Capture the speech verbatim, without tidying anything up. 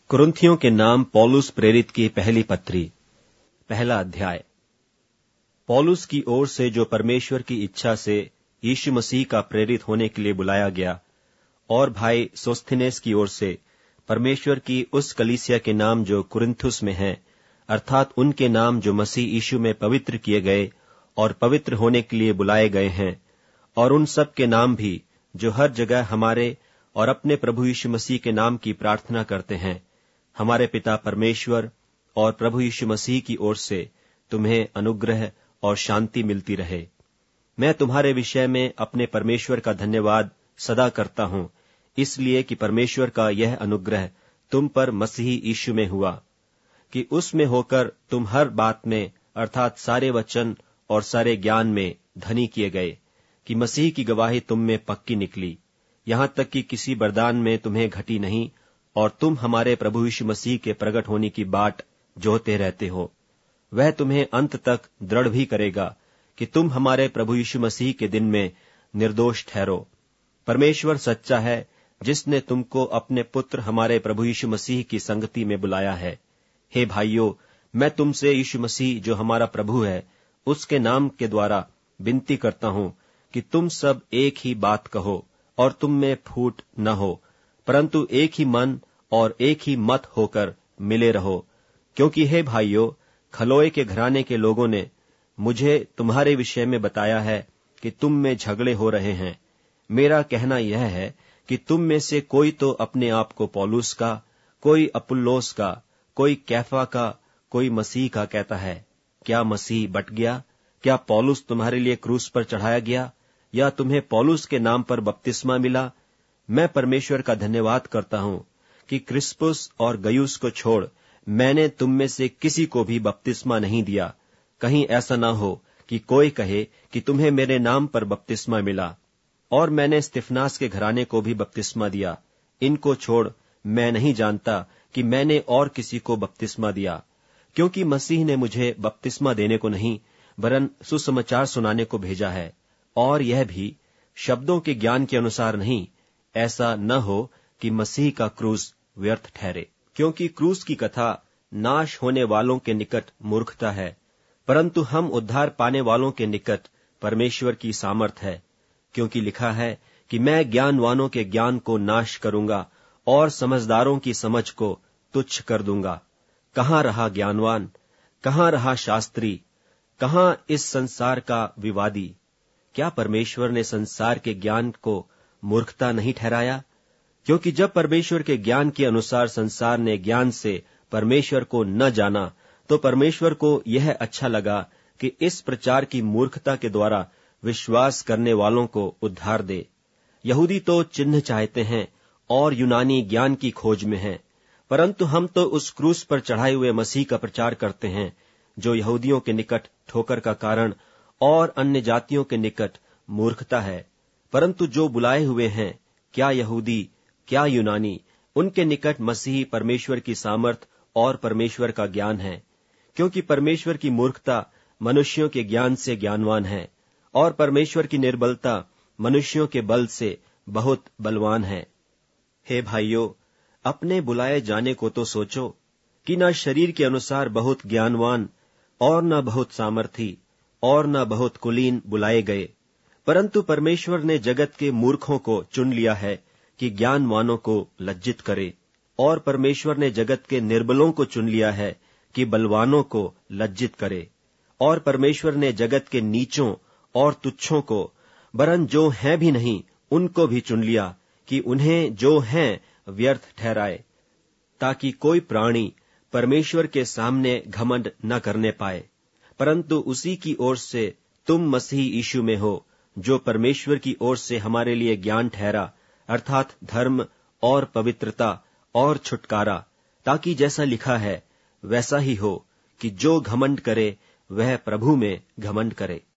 कुरिन्थियों के नाम पौलुस प्रेरित की पहली पत्री, पहला अध्याय। पौलुस की ओर से जो परमेश्वर की इच्छा से यीशु मसीह का प्रेरित होने के लिए बुलाया गया, और भाई सोस्थिनेस की ओर से परमेश्वर की उस कलीसिया के नाम जो कुरिन्थुस में है, अर्थात उनके नाम जो मसीह यीशु में पवित्र किए गए और पवित्र होने के लिए बुलाए गए हैं, और उन सब के नाम भी जो हर जगह हमारे और अपने प्रभु यीशु मसीह के नाम की प्रार्थना करते हैं। हमारे पिता परमेश्वर और प्रभु यीशु मसीह की ओर से तुम्हें अनुग्रह और शांति मिलती रहे। मैं तुम्हारे विषय में अपने परमेश्वर का धन्यवाद सदा करता हूं, इसलिए कि परमेश्वर का यह अनुग्रह तुम पर मसीह यीशु में हुआ, कि उसमें होकर तुम हर बात में अर्थात सारे वचन और सारे ज्ञान में धनी किए गए, कि मसीह की गवाही तुम में पक्की निकली, यहां तक कि किसी वरदान में तुम्हें घटी नहीं, और तुम हमारे प्रभु यीशु मसीह के प्रकट होने की बाट जोहते रहते हो। वह तुम्हें अंत तक दृढ़ भी करेगा कि तुम हमारे प्रभु यीशु मसीह के दिन में निर्दोष ठहरो। परमेश्वर सच्चा है, जिसने तुमको अपने पुत्र हमारे प्रभु यीशु मसीह की संगति में बुलाया है। हे भाइयों, मैं तुमसे यीशु मसीह जो हमारा प्रभु है, उसके नाम के द्वारा विनती करता हूं कि तुम सब एक ही बात कहो और तुम में फूट न हो, परंतु एक ही मन और एक ही मत होकर मिले रहो। क्योंकि हे भाइयों, खलोए के घराने के लोगों ने मुझे तुम्हारे विषय में बताया है कि तुम में झगड़े हो रहे हैं। मेरा कहना यह है कि तुम में से कोई तो अपने आप को पौलुस का, कोई अपुल्लोस का, कोई कैफा का, कोई मसीह का कहता है। क्या मसीह बट गया? क्या पौलुस तुम्हारे लिए क्रूस पर चढ़ाया गया, या तुम्हें पौलुस के नाम पर बपतिस्मा मिला? मैं परमेश्वर का धन्यवाद करता हूं कि क्रिस्पुस और गयुस को छोड़ मैंने तुम में से किसी को भी बपतिस्मा नहीं दिया। कहीं ऐसा न हो कि कोई कहे कि तुम्हें मेरे नाम पर बपतिस्मा मिला। और मैंने स्तिफनास के घराने को भी बपतिस्मा दिया। इनको छोड़ मैं नहीं जानता कि मैंने और किसी को बपतिस्मा दिया, क्योंकि मसीह ने मुझे बपतिस्मा देने को नहीं, वरन सुसमाचार सुनाने को भेजा है, और यह भी शब्दों के ज्ञान के अनुसार नहीं, ऐसा न हो कि मसीह का क्रूस व्यर्थ ठहरे। क्योंकि क्रूस की कथा नाश होने वालों के निकट मूर्खता है, परंतु हम उद्धार पाने वालों के निकट परमेश्वर की सामर्थ है। क्योंकि लिखा है कि मैं ज्ञानवानों के ज्ञान को नाश करूंगा और समझदारों की समझ को तुच्छ कर दूंगा। कहाँ रहा ज्ञानवान? कहाँ रहा शास्त्री? कहाँ इस संसार का विवादी? क्या परमेश्वर ने संसार के ज्ञान को मूर्खता नहीं ठहराया? क्योंकि जब परमेश्वर के ज्ञान के अनुसार संसार ने ज्ञान से परमेश्वर को न जाना, तो परमेश्वर को यह अच्छा लगा कि इस प्रचार की मूर्खता के द्वारा विश्वास करने वालों को उद्धार दे। यहूदी तो चिन्ह चाहते हैं और यूनानी ज्ञान की खोज में हैं, परंतु हम तो उस क्रूस पर चढ़ाए हुए मसीह का प्रचार करते हैं, जो यहूदियों के निकट ठोकर का कारण और अन्य जातियों के निकट मूर्खता है। परंतु जो बुलाए हुए हैं, क्या यहूदी क्या यूनानी, उनके निकट मसीह परमेश्वर की सामर्थ और परमेश्वर का ज्ञान है। क्योंकि परमेश्वर की मूर्खता मनुष्यों के ज्ञान से ज्ञानवान है, और परमेश्वर की निर्बलता मनुष्यों के बल से बहुत बलवान है। हे भाइयों, अपने बुलाए जाने को तो सोचो कि न शरीर के अनुसार बहुत ज्ञानवान और न बहुत सामर्थी और न बहुत कुलीन बुलाए गए, परंतु परमेश्वर ने जगत के मूर्खों को चुन लिया है कि ज्ञानवानों को लज्जित करे, और परमेश्वर ने जगत के निर्बलों को चुन लिया है कि बलवानों को लज्जित करे, और परमेश्वर ने जगत के नीचों और तुच्छों को, वरन जो हैं भी नहीं, उनको भी चुन लिया कि उन्हें जो हैं व्यर्थ ठहराए, ताकि कोई प्राणी परमेश्वर के सामने घमंड न करने पाए। परंतु उसी की ओर से तुम मसीह यीशु में हो, जो परमेश्वर की ओर से हमारे लिए ज्ञान ठहरा, अर्थात धर्म और पवित्रता और छुटकारा, ताकि जैसा लिखा है वैसा ही हो कि जो घमंड करे वह प्रभु में घमंड करे।